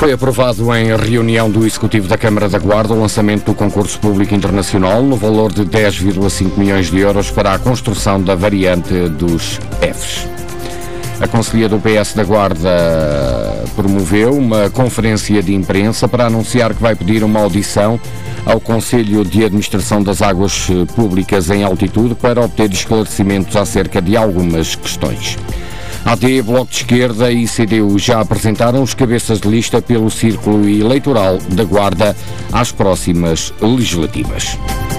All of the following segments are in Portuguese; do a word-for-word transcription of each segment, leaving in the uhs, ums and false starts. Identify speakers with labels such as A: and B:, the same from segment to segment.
A: Foi aprovado em reunião do Executivo da Câmara da Guarda o lançamento do concurso público internacional no valor de dez vírgula cinco milhões de euros para a construção da variante dos Fs. A Conselhia do P S da Guarda promoveu uma conferência de imprensa para anunciar que vai pedir uma audição ao Conselho de Administração das Águas Públicas em Altitude para obter esclarecimentos acerca de algumas questões. A D, Bloco de Esquerda e C D U já apresentaram os cabeças de lista pelo círculo eleitoral da Guarda às próximas legislativas.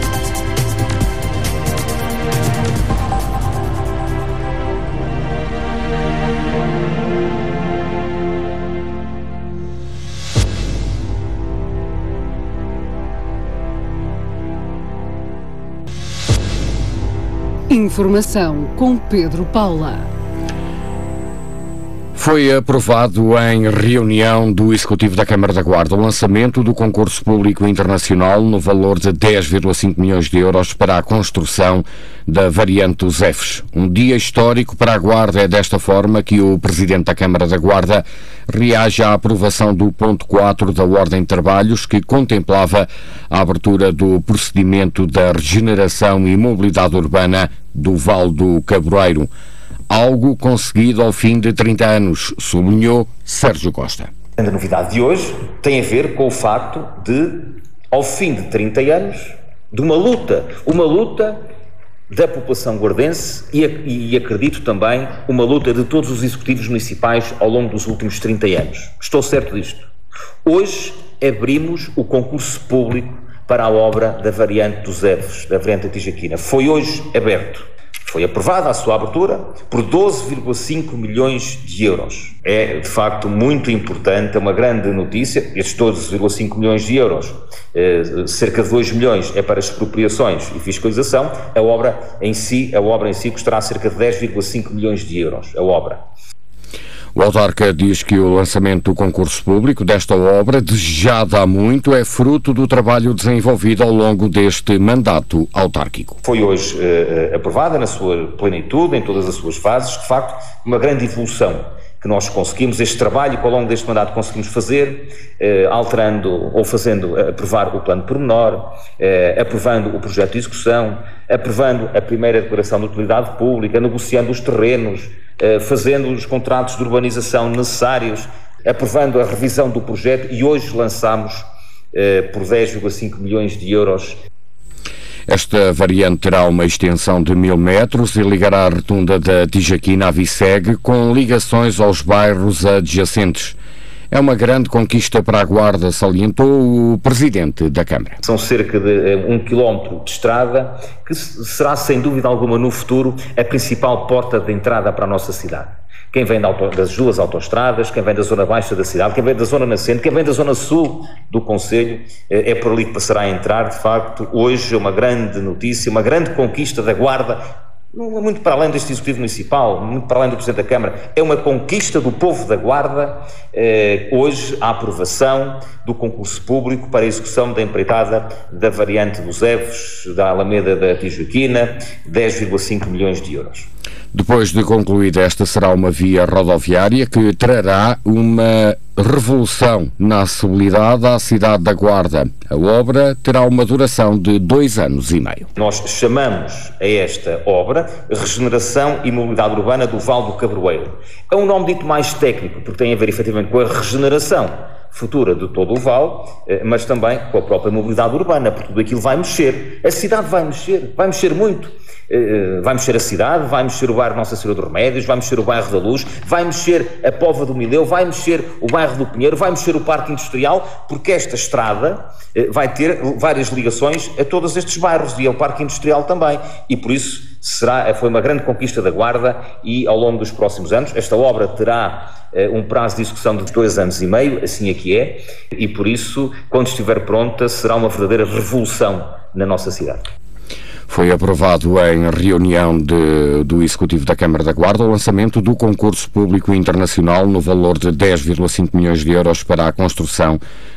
B: Informação com Pedro Paula.
A: Foi aprovado em reunião do Executivo da Câmara da Guarda o lançamento do concurso público internacional no valor de dez vírgula cinco milhões de euros para a construção da variante dos Fs. Um dia histórico para a Guarda. É desta forma que o Presidente da Câmara da Guarda reage à aprovação do ponto quatro da Ordem de Trabalhos, que contemplava a abertura do procedimento da regeneração e mobilidade urbana do Vale do Caboreiro. Algo conseguido ao fim de trinta anos, sublinhou Sérgio Costa.
C: A novidade de hoje tem a ver com o facto de, ao fim de trinta anos, de uma luta, uma luta da população guardense e, e acredito também uma luta de todos os executivos municipais ao longo dos últimos trinta anos. Estou certo disto. Hoje abrimos o concurso público para a obra da variante dos Fs, da variante da Tijaquina. Foi hoje aberto. Foi aprovada a sua abertura por doze vírgula cinco milhões de euros. É, de facto, muito importante, é uma grande notícia. Estes doze vírgula cinco milhões de euros, eh, cerca de dois milhões é para expropriações e fiscalização. A obra em si, a obra em si custará cerca de dez vírgula cinco milhões de euros, a obra.
A: O autarca diz que o lançamento do concurso público desta obra, desejada há muito, é fruto do trabalho desenvolvido ao longo deste mandato autárquico.
C: Foi hoje eh, aprovada na sua plenitude, em todas as suas fases, de facto, uma grande evolução que nós conseguimos, este trabalho que ao longo deste mandato conseguimos fazer, eh, alterando ou fazendo aprovar o plano pormenor, eh, aprovando o projeto de execução, aprovando a primeira declaração de utilidade pública, negociando os terrenos, eh, fazendo os contratos de urbanização necessários, aprovando a revisão do projeto e hoje lançamos eh, por dez vírgula cinco milhões de euros.
A: Esta variante terá uma extensão de mil metros e ligará a rotunda da Tijaquina à Vissegue com ligações aos bairros adjacentes. É uma grande conquista para a Guarda, salientou o Presidente da Câmara.
C: São cerca de um quilómetro de estrada que será, sem dúvida alguma, no futuro, a principal porta de entrada para a nossa cidade. Quem vem das duas autoestradas, quem vem da zona baixa da cidade, quem vem da zona nascente, quem vem da zona sul do concelho, é por ali que passará a entrar. De facto, hoje é uma grande notícia, uma grande conquista da Guarda, muito para além deste Executivo Municipal, muito para além do Presidente da Câmara, é uma conquista do povo da Guarda, eh, hoje a aprovação do concurso público para a execução da empreitada da variante dos Fs, da Alameda da Tijuquina, dez vírgula cinco milhões de euros.
A: Depois de concluída, esta será uma via rodoviária que trará uma revolução na acessibilidade à cidade da Guarda. A obra terá uma duração de dois anos e meio.
C: Nós chamamos a esta obra Regeneração e Mobilidade Urbana do Vale do Caboreiro. É um nome dito mais técnico, porque tem a ver efetivamente com a regeneração futura de todo o vale, mas também com a própria mobilidade urbana, porque tudo aquilo vai mexer. A cidade vai mexer, vai mexer muito. Vai mexer a cidade, vai mexer o bairro Nossa Senhora dos Remédios, vai mexer o bairro da Luz, vai mexer a Póvoa do Mileu, vai mexer o bairro do Pinheiro, vai mexer o Parque Industrial, porque esta estrada vai ter várias ligações a todos estes bairros e ao Parque Industrial também, e por isso será, foi uma grande conquista da Guarda e ao longo dos próximos anos esta obra terá um prazo de execução de dois anos e meio, assim é que é, e por isso, quando estiver pronta, será uma verdadeira revolução na nossa cidade.
A: Foi aprovado em reunião de, do Executivo da Câmara da Guarda o lançamento do concurso público internacional no valor de dez vírgula cinco milhões de euros para a construção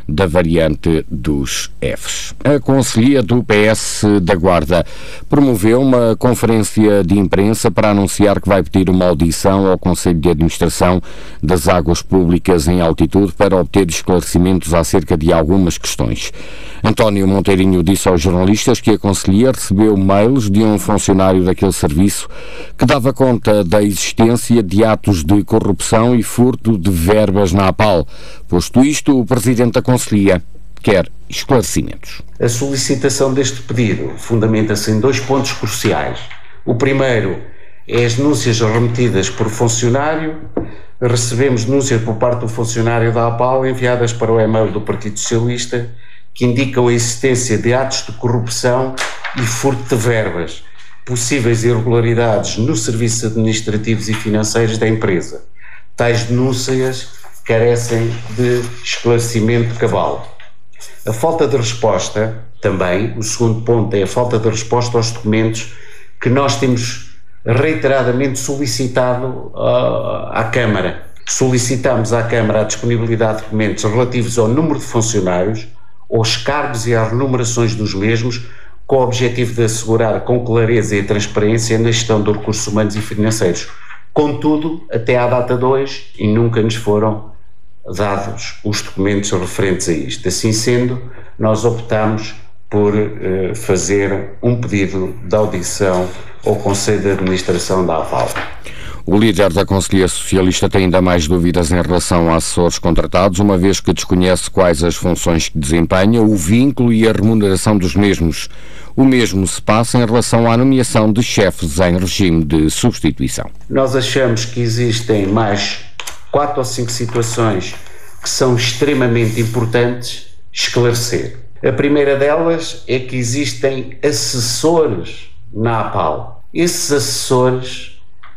A: da variante dos Fs. A Conselhia do P S da Guarda promoveu uma conferência de imprensa para anunciar que vai pedir uma audição ao Conselho de Administração das Águas Públicas em Altitude para obter esclarecimentos acerca de algumas questões. António Monteirinho disse aos jornalistas que a Conselhia recebeu mails de um funcionário daquele serviço que dava conta da existência de atos de corrupção e furto de verbas na APAL. Posto isto, o Presidente da Conselhia quer esclarecimentos.
D: A solicitação deste pedido fundamenta-se em dois pontos cruciais. O primeiro é as denúncias remetidas por funcionário. Recebemos denúncias por parte do funcionário da APAL enviadas para o e-mail do Partido Socialista que indicam a existência de atos de corrupção e furto de verbas, possíveis irregularidades nos serviços administrativos e financeiros da empresa. Tais denúncias carecem de esclarecimento cabal. A falta de resposta, também, o segundo ponto é a falta de resposta aos documentos que nós temos reiteradamente solicitado uh, à Câmara. Solicitamos à Câmara a disponibilidade de documentos relativos ao número de funcionários, aos cargos e às remunerações dos mesmos, com o objetivo de assegurar com clareza e transparência na gestão de recursos humanos e financeiros. Contudo, até à data de hoje, e nunca nos foram dados os documentos referentes a isto. Assim sendo, nós optamos por uh, fazer um pedido de audição ao Conselho de Administração da APAL.
A: O líder da Conselhia Socialista tem ainda mais dúvidas em relação a assessores contratados, uma vez que desconhece quais as funções que desempenham, o vínculo e a remuneração dos mesmos. O mesmo se passa em relação à nomeação de chefes em regime de substituição.
D: Nós achamos que existem mais quatro ou cinco situações que são extremamente importantes esclarecer. A primeira delas é que existem assessores na APAL. Esses assessores,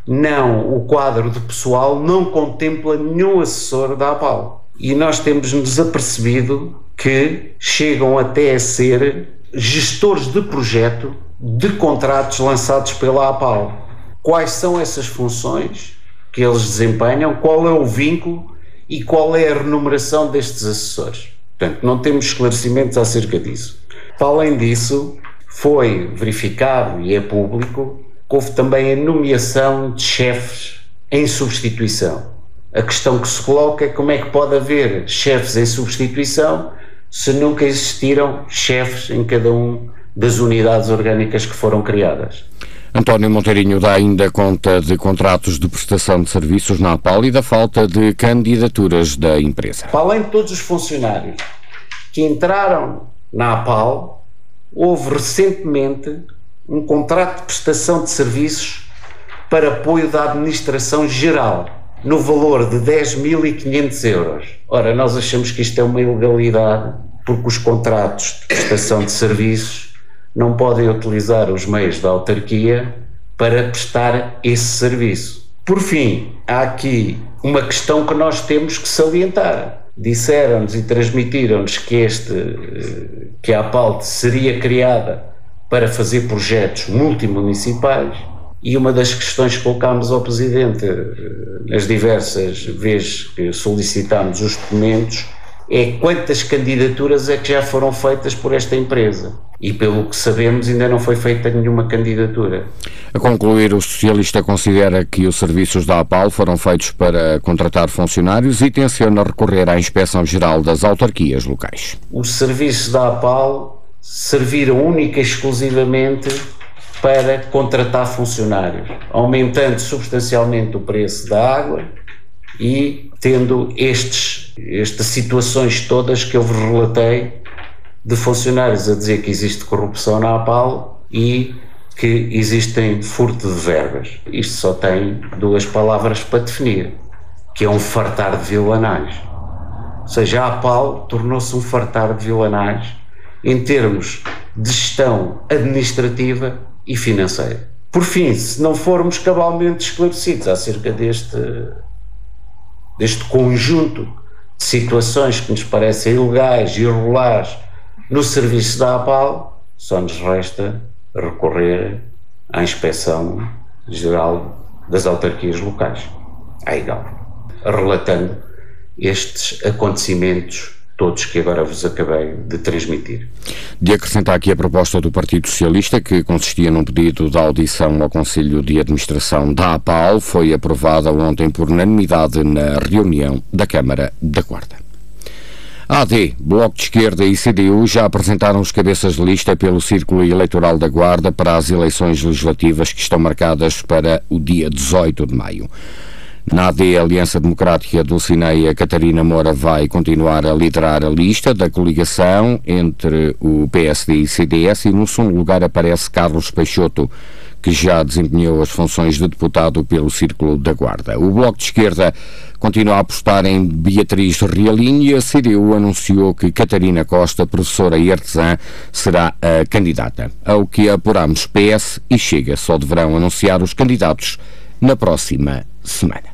D: não, o quadro de pessoal não contempla nenhum assessor da APAL. E nós temos-nos apercebido que chegam até a ser gestores de projeto de contratos lançados pela APAL. Quais são essas funções que eles desempenham, qual é o vínculo e qual é a remuneração destes assessores? Portanto, não temos esclarecimentos acerca disso. Para além disso, foi verificado e é público que houve também a nomeação de chefes em substituição. A questão que se coloca é como é que pode haver chefes em substituição se nunca existiram chefes em cada uma das unidades orgânicas que foram criadas.
A: António Monteirinho dá ainda conta de contratos de prestação de serviços na APAL e da falta de candidaturas da empresa.
D: Para além de todos os funcionários que entraram na APAL, houve recentemente um contrato de prestação de serviços para apoio da administração geral, no valor de dez mil e quinhentos euros. Ora, nós achamos que isto é uma ilegalidade, porque os contratos de prestação de serviços não podem utilizar os meios da autarquia para prestar esse serviço. Por fim, há aqui uma questão que nós temos que salientar. Disseram-nos e transmitiram-nos que, este, que a APAL seria criada para fazer projetos multimunicipais, e uma das questões que colocámos ao Presidente nas diversas vezes que solicitámos os documentos é quantas candidaturas é que já foram feitas por esta empresa. E pelo que sabemos ainda não foi feita nenhuma candidatura.
A: A concluir, o socialista considera que os serviços da APAL foram feitos para contratar funcionários e tenciona recorrer à Inspeção-Geral das Autarquias Locais.
D: Os serviços da APAL serviram única e exclusivamente para contratar funcionários, aumentando substancialmente o preço da água e tendo estes, estas situações todas que eu vos relatei de funcionários a dizer que existe corrupção na APAL e que existem furto de verbas. Isto só tem duas palavras para definir, que é um fartar de vilanais. Ou seja, a APAL tornou-se um fartar de vilanais em termos de gestão administrativa e financeira. Por fim, se não formos cabalmente esclarecidos acerca deste, deste conjunto de situações que nos parecem ilegais e irregulares no serviço da APAL, só nos resta recorrer à Inspeção-Geral das Autarquias Locais, à I G A L, relatando estes acontecimentos todos que agora vos acabei de transmitir.
A: De acrescentar aqui a proposta do Partido Socialista, que consistia num pedido de audição ao Conselho de Administração da APAL, foi aprovada ontem por unanimidade na reunião da Câmara da Guarda. A AD, Bloco de Esquerda e C D U já apresentaram os cabeças de lista pelo Círculo Eleitoral da Guarda para as eleições legislativas que estão marcadas para o dia dezoito de maio. Na A D, a Aliança Democrática Dulcinea Catarina Moura vai continuar a liderar a lista da coligação entre o P S D e C D S, e no segundo lugar aparece Carlos Peixoto, que já desempenhou as funções de deputado pelo Círculo da Guarda. O Bloco de Esquerda continua a apostar em Beatriz Realinho e a C D U anunciou que Catarina Costa, professora e artesã, será a candidata. Ao que apuramos, P S e Chega só deverão anunciar os candidatos na próxima semana.